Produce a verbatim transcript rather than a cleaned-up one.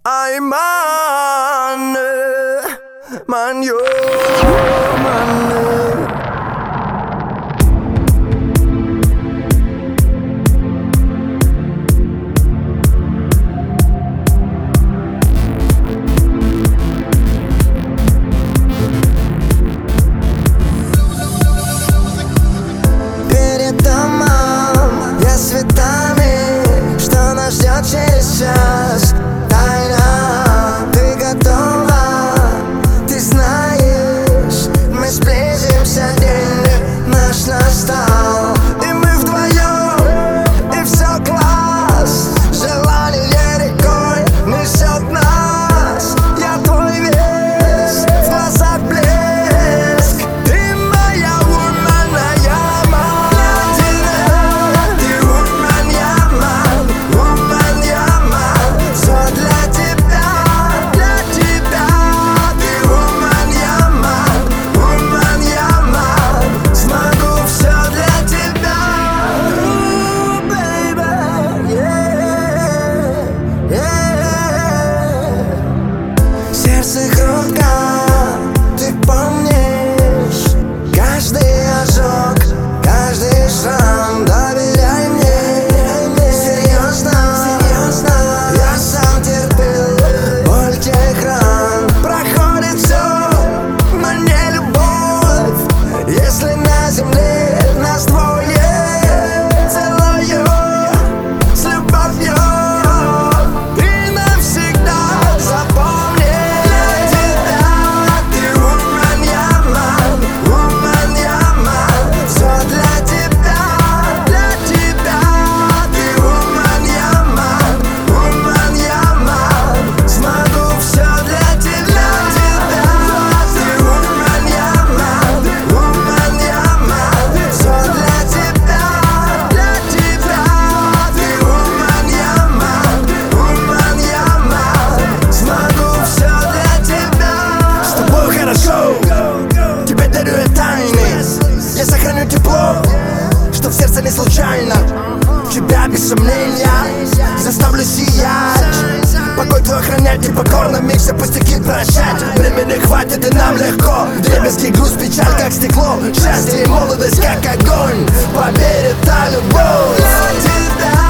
Ay man, man yo, man. Перед домом я с цветами, что нас ждет через час. Тайна, ты готова, ты знаешь, мы сблизимся, день наш настал. И мы вдвоем, и все класс. Желание рекой несет нас. Я твой вес, в глазах блеск. Ты моя woman, я man. Ты woman, я man. Woman, я man. Все для тебя, для тебя. Ты woman, я man. Woman, я man. Смогу все для тебя. Ooh, baby, yeah, yeah. Сердце круга, ты помнишь каждый ожог, каждый шрам. Доверяй мне, серьезно, серьезно. Я сам терпел боль тех ран. Проходит все, но не любовь. Если на земле нас двое, целую с любовью. Ты навсегда запомни тебя. Ты woman, я man. Woman, я man. Все для тебя, для тебя. Ты woman, я man. Woman, я man. Смогу все для тебя, тебя. Ты woman, я man. Woman, я man. Все для тебя, для тебя. Ты woman, я man. Woman, я man. Смогу все для тебя. С тобой хорошо, тебе дарю я тайны. Я сохраню тепло, что в сердце не случайно. Тебя без сомнения заставлю сиять. Покой твой охранять и покорно миг все пустяки прощать. Времени хватит и нам легко. Дребезги, грусть, печаль как стекло. Счастье и молодость как огонь. Поверь, это любовь. Для тебя.